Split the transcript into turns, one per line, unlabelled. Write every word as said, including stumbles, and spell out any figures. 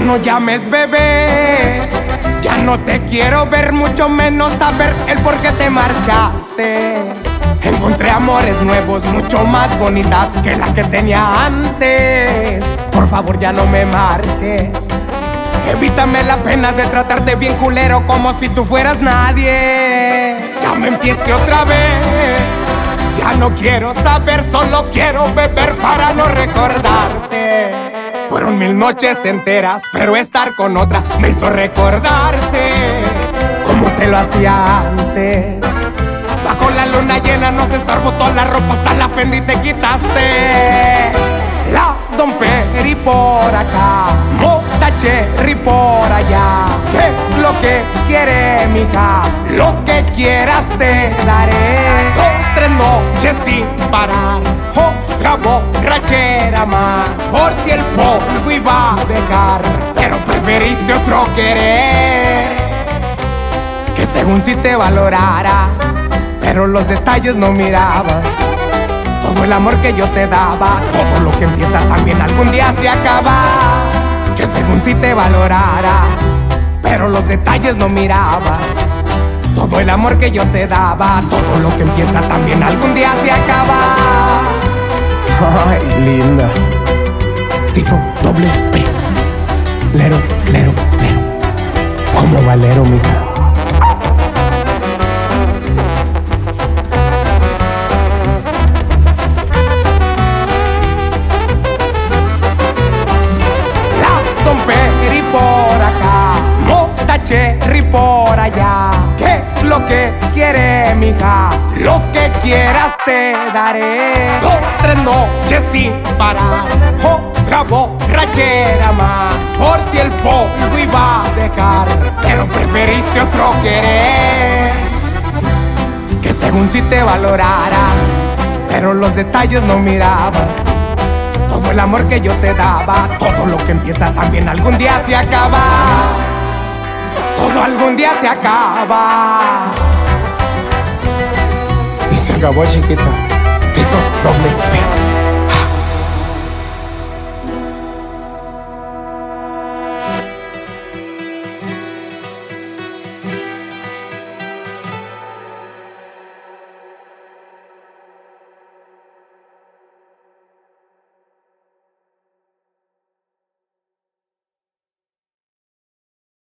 no llames bebé, ya no te quiero ver, mucho menos saber el por qué te marchaste. Encontré amores nuevos, mucho más bonitas que la que tenía antes. Por favor ya no me marques, evítame la pena de tratarte bien culero como si tú fueras nadie. Ya me empieste otra vez, ya no quiero saber, solo quiero beber para no recordarte. Fueron mil noches enteras, pero estar con otra me hizo recordarte como te lo hacía antes. Bajo la luna llena nos estorbó toda la ropa, hasta la Fendi te quitaste. Las Don Peri por acá, Mota Cherry por allá. ¿Qué es lo que quiere, mija? Lo que quieras te daré. Dos, tres noches sin parar, otra borrachera más. Por ti el polvo iba a dejar, pero preferiste otro querer, que según si te valorara, pero los detalles no miraba. Todo el amor que yo te daba, todo lo que empieza también algún día se acaba. Que según si te valorara, pero los detalles no miraba. Todo el amor que yo te daba, todo lo que empieza también algún día se acaba. Ay, linda. Tito, doble P. Lero, lero, lero. Como Valero, mija. Por acá, Mota Cherry por allá. ¿Qué es lo que quiere, mija? Lo que quieras te daré. Dos, tres noches sin parar, otra borrachera más. Por ti el polvo iba a dejar, pero preferiste otro querer, que según si te valorara, pero los detalles no mirabas. Todo el amor que yo te daba, todo lo que empieza también algún día se acaba. Todo algún día se acaba. Y se acabó, chiquita. Tito, doble P.